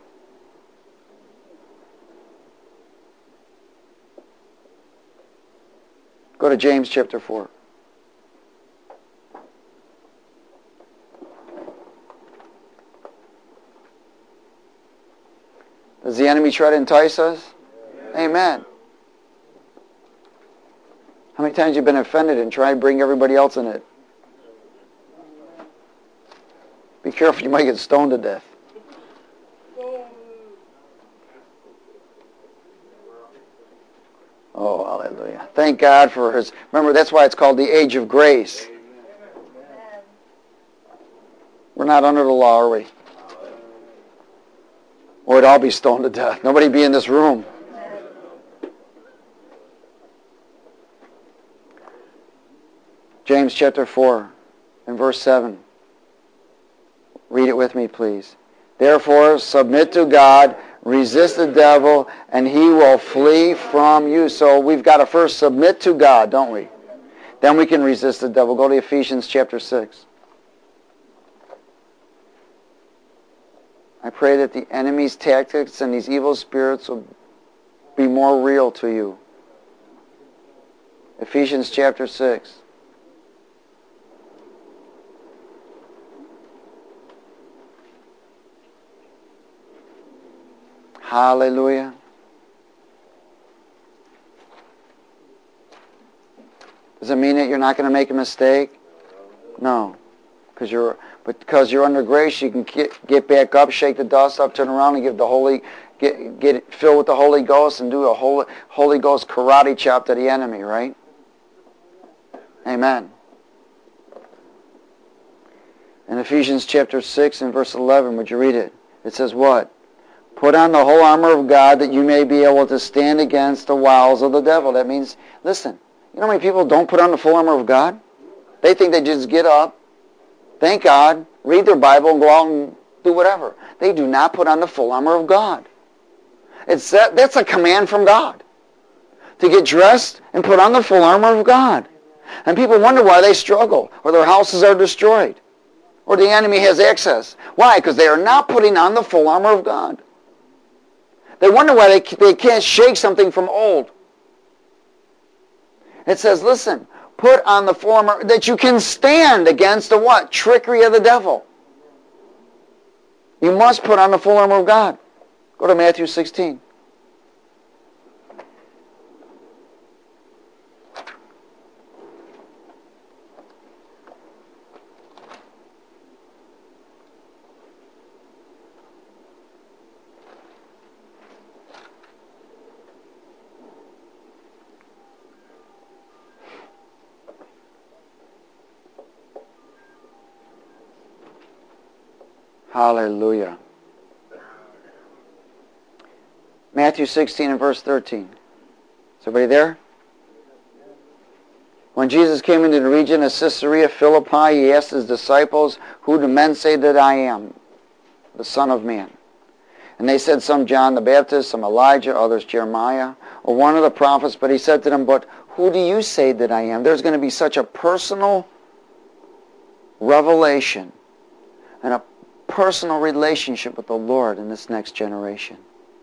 Go to James chapter four. Does the enemy try to entice us? Amen. Amen. How many times have you been offended and try to bring everybody else in it? Be careful, you might get stoned to death. Oh, hallelujah. Thank God for his... Remember, that's why it's called the age of grace. We're not under the law, are we? Or we'd all be stoned to death. Nobody be in this room. James chapter four and verse seven. Read it with me, please. Therefore, submit to God, resist the devil, and he will flee from you. So we've got to first submit to God, don't we? Then we can resist the devil. Go to Ephesians chapter six. I pray that the enemy's tactics and these evil spirits will be more real to you. Ephesians chapter six. Hallelujah. Does it mean that you're not going to make a mistake? No. Because you're, but because you're under grace, you can get, get back up, shake the dust up, turn around and give the Holy, get, get it filled with the Holy Ghost and do a Holy, Holy Ghost karate chop to the enemy, right? Amen. In Ephesians chapter six and verse eleven, would you read it? It says what? Put on the whole armor of God that you may be able to stand against the wiles of the devil. That means, listen, you know how many people don't put on the full armor of God? They think they just get up, thank God, read their Bible, and go out and do whatever. They do not put on the full armor of God. It's that, that's a command from God, to get dressed and put on the full armor of God. And people wonder why they struggle, or their houses are destroyed, or the enemy has access. Why? Because they are not putting on the full armor of God. They wonder why they, they can't shake something from old. It says, listen, put on the full armor that you can stand against the what? Trickery of the devil. You must put on the full armor of God. Go to Matthew sixteen. Hallelujah. Matthew sixteen and verse thirteen. Is everybody there? When Jesus came into the region of Caesarea Philippi, he asked his disciples, who do men say that I am, the Son of Man? And they said, some John the Baptist, some Elijah, others Jeremiah, or one of the prophets. But he said to them, but who do you say that I am? There's going to be such a personal revelation and a personal relationship with the Lord in this next generation.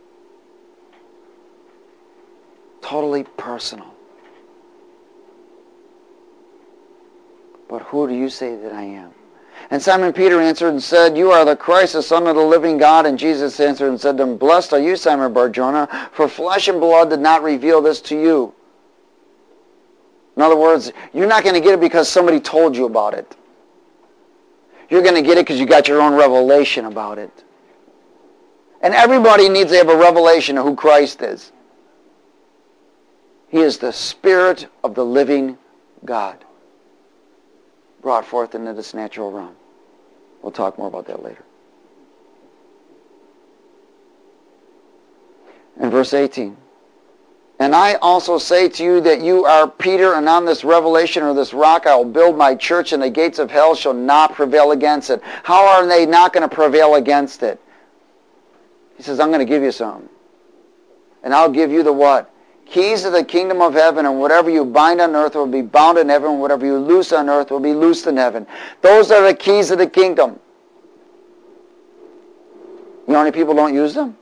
Totally personal. But who do you say that I am? And Simon Peter answered and said, you are the Christ, the Son of the living God. And Jesus answered and said to him, blessed are you, Simon Bar-Jonah, for flesh and blood did not reveal this to you. In other words, you're not going to get it because somebody told you about it. You're going to get it because you got your own revelation about it. And everybody needs to have a revelation of who Christ is. He is the Spirit of the living God, brought forth into this natural realm. We'll talk more about that later. In verse eighteen, and I also say to you that you are Peter, and on this revelation or this rock I will build my church, and the gates of hell shall not prevail against it. How are they not going to prevail against it? He says, I'm going to give you some. And I'll give you the what? Keys of the kingdom of heaven, and whatever you bind on earth will be bound in heaven, and whatever you loose on earth will be loosed in heaven. Those are the keys of the kingdom. You know how many people don't use them?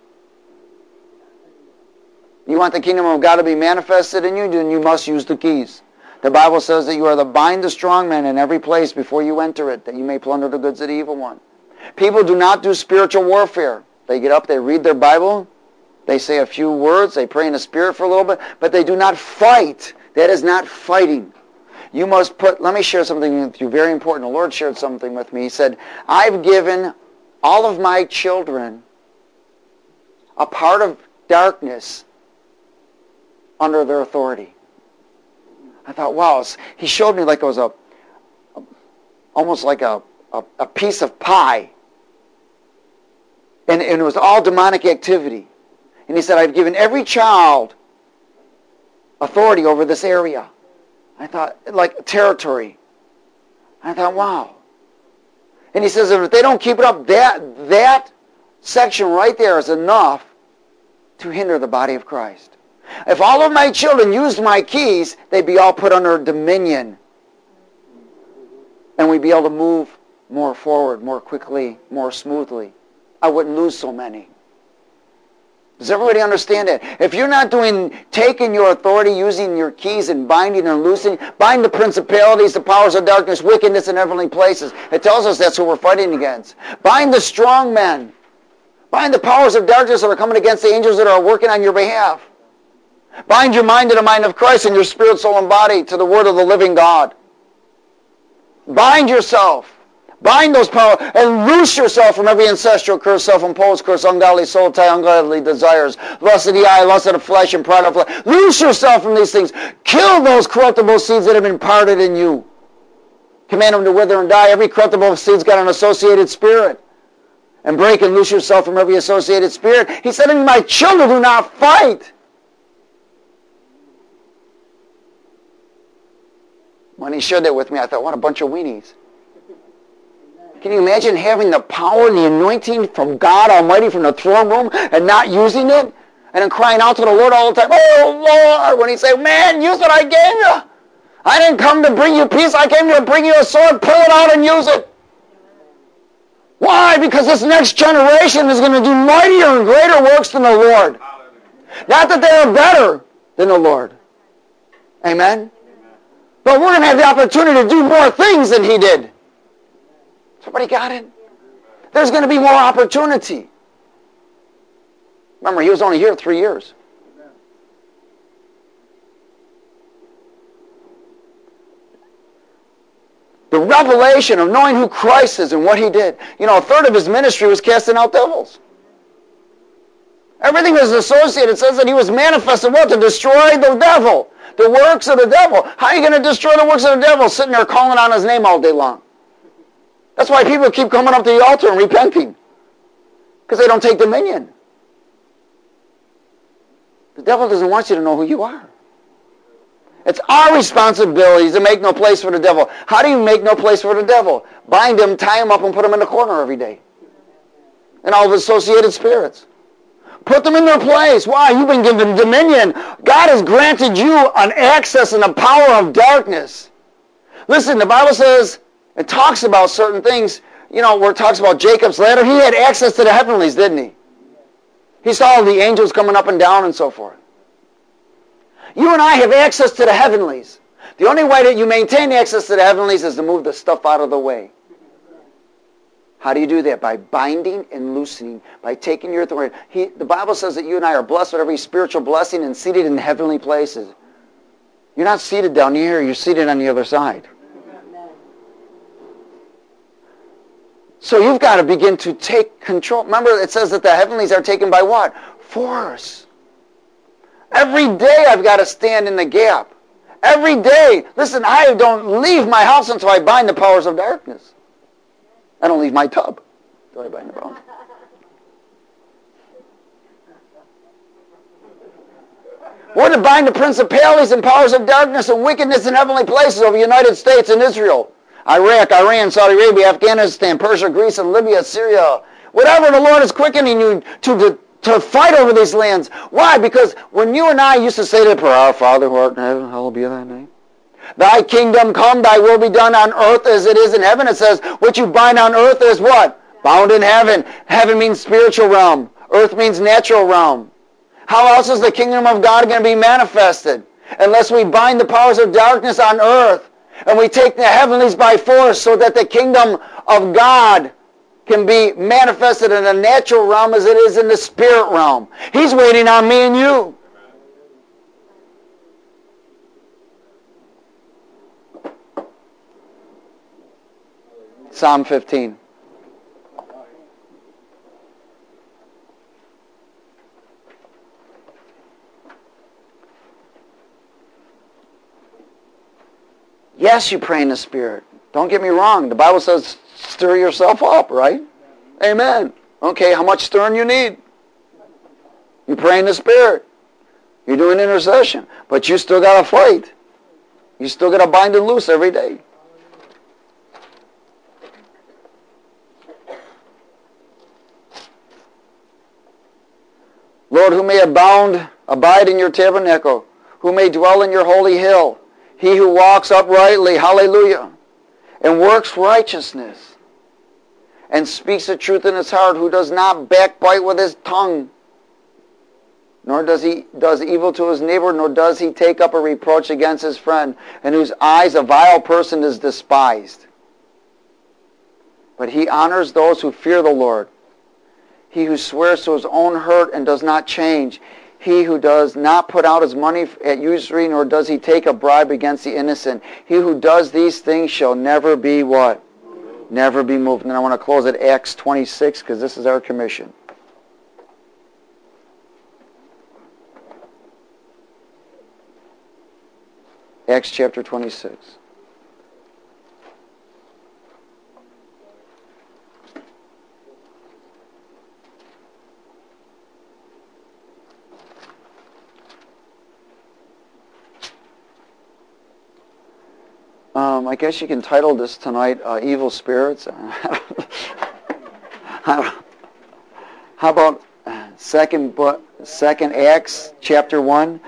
You want the kingdom of God to be manifested in you, then you must use the keys. The Bible says that you are to bind the strong man in every place before you enter it, that you may plunder the goods of the evil one. People do not do spiritual warfare. They get up, they read their Bible, they say a few words, they pray in the Spirit for a little bit, but they do not fight. That is not fighting. You must put, let me share something with you, very important. The Lord shared something with me. He said, I've given all of my children a part of darkness under their authority. I thought, wow. He showed me like it was a, a almost like a, a, a piece of pie. And, and it was all demonic activity. And he said, I've given every child authority over this area. I thought, like territory. I thought, wow. And he says, if they don't keep it up, that, that section right there is enough to hinder the body of Christ. If all of my children used my keys, they'd be all put under dominion. And we'd be able to move more forward, more quickly, more smoothly. I wouldn't lose so many. Does everybody understand that? If you're not doing, taking your authority, using your keys and binding and loosing, bind the principalities, the powers of darkness, wickedness in heavenly places. It tells us that's who we're fighting against. Bind the strong men. Bind the powers of darkness that are coming against the angels that are working on your behalf. Bind your mind to the mind of Christ and your spirit, soul, and body to the word of the living God. Bind yourself. Bind those powers and loose yourself from every ancestral curse, self-imposed curse, ungodly soul tie, ungodly desires, lust of the eye, lust of the flesh, and pride of flesh. Loose yourself from these things. Kill those corruptible seeds that have been parted in you. Command them to wither and die. Every corruptible seed's got an associated spirit. And break and loose yourself from every associated spirit. He said, my children do not fight. When he shared that with me, I thought, what a bunch of weenies. Can you imagine having the power and the anointing from God Almighty from the throne room and not using it? And then crying out to the Lord all the time, oh Lord, when he said, man, use what I gave you. I didn't come to bring you peace. I came to bring you a sword. Pull it out and use it. Why? Because this next generation is going to do mightier and greater works than the Lord. Not that they are better than the Lord. Amen? But we're going to have the opportunity to do more things than he did. Somebody got it? There's going to be more opportunity. Remember, he was only here three years. The revelation of knowing who Christ is and what he did. You know, a third of his ministry was casting out devils. Everything is associated. It says that he was manifested what? To destroy the devil. The works of the devil. How are you going to destroy the works of the devil? Sitting there calling on his name all day long. That's why people keep coming up to the altar and repenting. Because they don't take dominion. The devil doesn't want you to know who you are. It's our responsibility to make no place for the devil. How do you make no place for the devil? Bind him, tie him up, and put him in the corner every day. And all of his associated spirits. Put them in their place. Why? You've been given dominion. God has granted you an access and a power of darkness. Listen, the Bible says, it talks about certain things, you know, where it talks about Jacob's ladder. He had access to the heavenlies, didn't he? He saw the angels coming up and down and so forth. You and I have access to the heavenlies. The only way that you maintain access to the heavenlies is to move the stuff out of the way. How do you do that? By binding and loosening, by taking your authority. He, the Bible says that you and I are blessed with every spiritual blessing and seated in heavenly places. You're not seated down here, you're seated on the other side. So you've got to begin to take control. Remember, it says that the heavenlies are taken by what? Force. Every day I've got to stand in the gap. Every day. Listen, I don't leave my house until I bind the powers of darkness. I don't leave my tub until I bind the powers. We're to bind the principalities and powers of darkness and wickedness in heavenly places over the United States and Israel, Iraq, Iran, Saudi Arabia, Afghanistan, Persia, Greece, and Libya, Syria. Whatever the Lord is quickening you to, to, to fight over these lands. Why? Because when you and I used to say to prayer, Our Father who art in heaven, hallowed be thy name. Thy kingdom come, thy will be done on earth as it is in heaven. It says, what you bind on earth is what? Bound in heaven. Heaven means spiritual realm. Earth means natural realm. How else is the kingdom of God going to be manifested? Unless we bind the powers of darkness on earth and we take the heavenlies by force so that the kingdom of God can be manifested in the natural realm as it is in the spirit realm. He's waiting on me and you. Psalm fifteen. Yes, you pray in the Spirit. Don't get me wrong. The Bible says stir yourself up, right? Amen. Okay, how much stirring you need? You pray in the Spirit. You're doing intercession. But you still got to fight. You still got to bind and loose every day. Lord, who may abound, abide in your tabernacle, who may dwell in your holy hill, he who walks uprightly, hallelujah, and works righteousness, and speaks the truth in his heart, who does not backbite with his tongue, nor does he does evil to his neighbor, nor does he take up a reproach against his friend, and whose eyes a vile person is despised. But he honors those who fear the Lord. He who swears to his own hurt and does not change. He who does not put out his money at usury, nor does he take a bribe against the innocent. He who does these things shall never be what? Never be moved. And I want to close at Acts twenty-six, because this is our commission. Acts chapter twenty-six. Um, I guess you can title this tonight, uh, Evil Spirits. How about second book, second Acts, chapter one?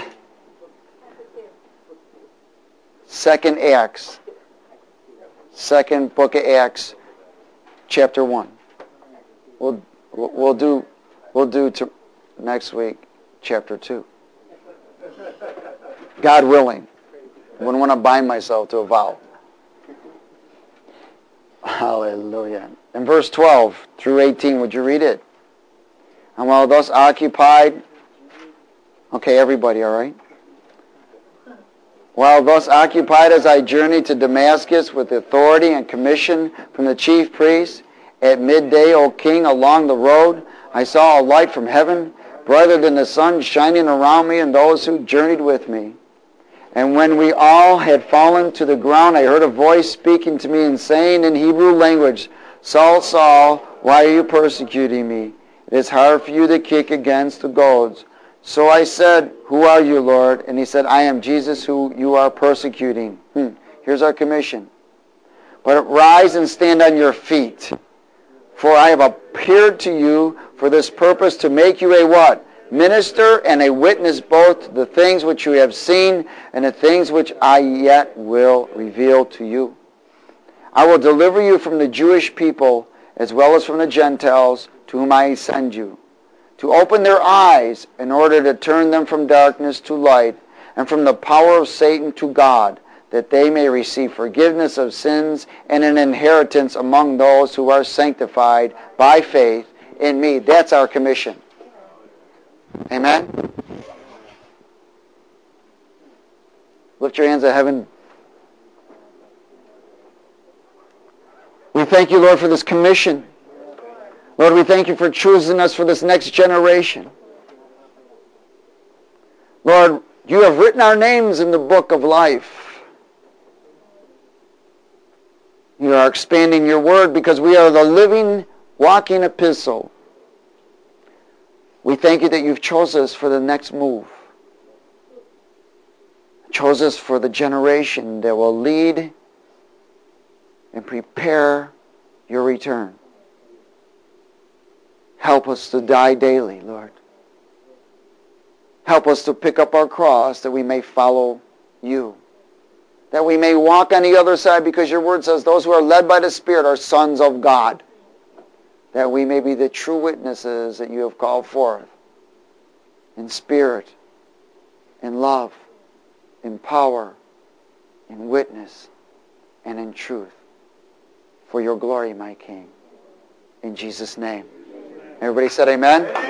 Second Acts, second book of Acts, chapter one. We'll we'll do we'll do to next week, chapter two. God willing. I wouldn't want to bind myself to a vow. Hallelujah. In verse twelve through eighteen, would you read it? And while thus occupied, okay, everybody, all right? While thus occupied as I journeyed to Damascus with authority and commission from the chief priests, at midday, O king, along the road, I saw a light from heaven, brighter than the sun, shining around me and those who journeyed with me. And when we all had fallen to the ground, I heard a voice speaking to me and saying in Hebrew language, Saul, Saul, why are you persecuting me? It is hard for you to kick against the goads. So I said, who are you, Lord? And he said, I am Jesus who you are persecuting. Hmm. Here's our commission. But rise and stand on your feet. For I have appeared to you for this purpose, to make you a what? Minister and a witness both to the things which you have seen and the things which I yet will reveal to you. I will deliver you from the Jewish people as well as from the Gentiles to whom I send you, to open their eyes in order to turn them from darkness to light and from the power of Satan to God, that they may receive forgiveness of sins and an inheritance among those who are sanctified by faith in me. That's our commission. Amen? Lift your hands to heaven. We thank you, Lord, for this commission. Lord, we thank you for choosing us for this next generation. Lord, you have written our names in the book of life. You are expanding your word because we are the living, walking epistle. We thank you that you've chosen us for the next move. Chose us for the generation that will lead and prepare your return. Help us to die daily, Lord. Help us to pick up our cross that we may follow you. That we may walk on the other side, because your word says those who are led by the Spirit are sons of God. That we may be the true witnesses that you have called forth in spirit, in love, in power, in witness, and in truth. For your glory, my King. In Jesus' name. Everybody said amen?